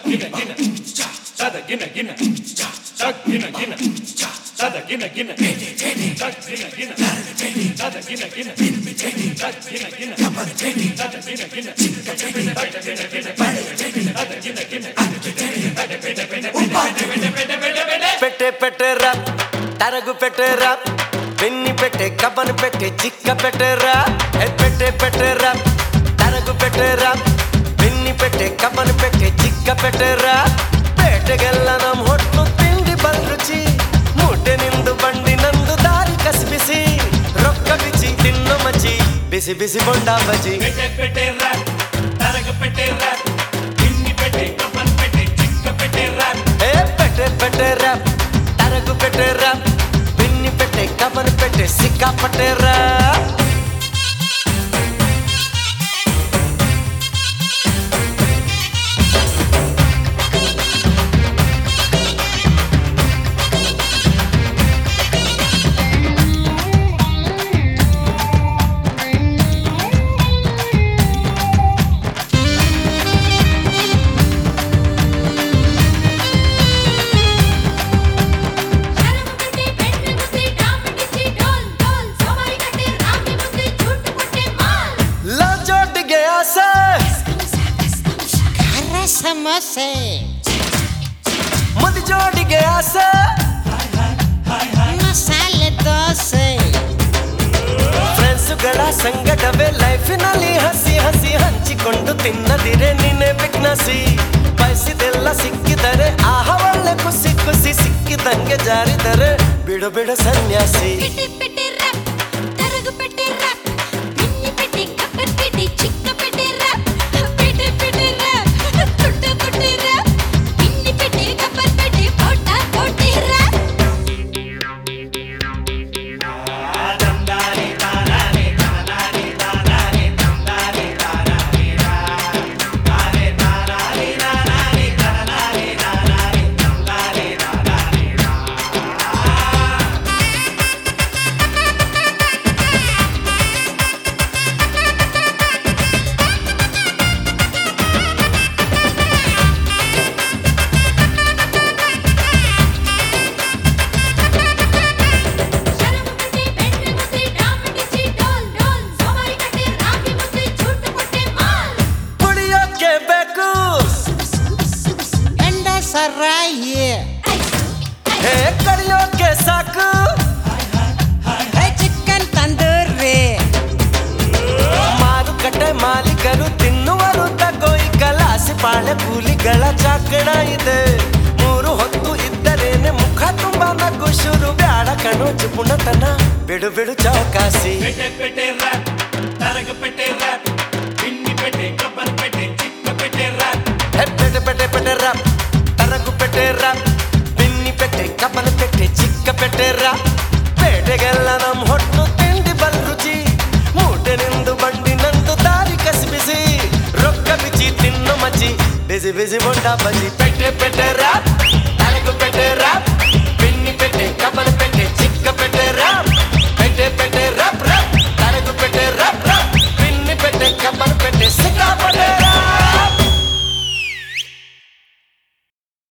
పెట్టే పెట్టేరా తరగు పెట్టేరా వెన్ని పెట్టే కబన్ పెట్టే చిక్క పెట్టేరా పెట్టే పెట్టేరా తరగు పెట్టేరా వెన్ని పెట్టే కబన్ పెట్టే చిక్క పెట్టేరా ಪೇಟೆಗೆಲ್ಲ ನಮ್ ಹೊಟ್ಟು ತಿಂಡಿ ಬಲ್ರುಚಿ ಮೂಟೆ ನಿಂದು ಬಂಡಿ ನಂದು ದಾರಿ ಕಸಿಬಿಸಿ ರೊಕ್ಕ ಬಿಚ್ಚಿ ತಿನ್ನೋ ಮಚ್ಚಿ ಬಿಸಿ ಬಿಸಿ ಬೊಂಡ ಬಜಿ ಪೆಟ್ಟೆ ತರಗ ಪೆಟ್ಟೆ ತಿಂಡಿ ಪೆಟ್ಟೆ ಕಬ್ಬನ್ ಪೆಟ್ಟೆ ಚಿಕ್ಕ ಪೆಟ್ಟೆ ಪೆಟ್ಟೆ ಪೆಟ್ಟೆರ ತರಗು ಪೆಟ್ಟೆರ ಬಿನ್ನಿ ಪೆಟ್ಟೆ ಕಬನ್ ಪೆಟ್ಟೆ ಸಿಕ್ಕಾಪಟ್ಟೆರ ಸಮೋಸೆ ಮುದಿ ಜೋಡಿಗೆ ಆಸೆ ಮಸಾಲೆ ದೋಸೆ ಫ್ರೆಂಡ್ಸುಗಳ ಸಂಗಡವೇ ಲೈಫಿನಲ್ಲಿ ಹಸಿ ಹಸಿ ಹಂಚಿಕೊಂಡು ತಿನ್ನದಿರೆ ನಿನ್ನೆ ಬಿಗ್ನಸಿ ಬಯಸಿದೆಲ್ಲ ಸಿಕ್ಕಿದರೆ ಆಹ ಒಳ್ಳೆ ಖುಷಿ ಖುಷಿ ಸಿಕ್ಕಿದಂಗೆ ಜಾರಿದರೆ ಬಿಡು ಬಿಡು ಸನ್ಯಾಸಿ ಸರಾಯಿ ಹೇ ಕಡಿಯೋಕೆ ಸಾಕು ಚಿಕನ್ ತಂದೂರಿ ಮಾರುಕಟ್ಟೆ ಮಾಲೀಕರು ತಿನ್ನುವರು ತಗೋ ಈ ಗಲಾಸಿ ಪಾಳೆ ಕೂಲಿಗಳ ಚಾಕಣ ಇದೆ ಮೂರು ಹೊತ್ತು ಇದ್ದರೇನೆ ಮುಖ ತುಂಬಾ ನಗು ಶುರು ಬ್ಯಾಡ ಕಣೋ ಚುಪುಣತನ ಬಿಡು ಬಿಡು ಚೌಕಾಸಿ ಪೆಟ್ಟೆ ತರಗ ಪೆಟ್ಟೆ ತಿಂಡಿ ಪೆಟ್ಟೆ ಕಬ್ಬನ್ ಪೆಟ್ಟೆ ಚಿಕ್ಕ ಪೆಟ್ಟೆ ಪೆಟ್ಟೆ ಪೆಟ್ಟೆ ಪೆಟ್ಟೆ ರಾಪ್ ತರಗು ಪೆಟ್ಟೆರ ಬಿನ್ನಿ ಪೆಟ್ಟೆ ಕಬ್ಬನ್ ಪೆಟ್ಟೆ ಚಿಕ್ಕ ಪೆಟ್ಟೆರ ಪೇಟೆಗೆಲ್ಲ ನಮ್ ಹೊಟ್ಟು ತಿಂಡಿ ಬಲ್ರುಚಿ ಮೂಟೆ ನಿಂದು ಬಂಡಿ ನಂದು ದಾರಿ ಕಸಿಬಿಸಿ ರೊಕ್ಕ ಬಿಚ್ಚಿ ತಿನ್ನೋ ಮಚ್ಚಿ ಬಿಸಿ ಬಿಸಿ ಬೊಂಡ ಬಜಿ ಪೆಟ್ಟೆ ಪೆಟ್ಟೆರ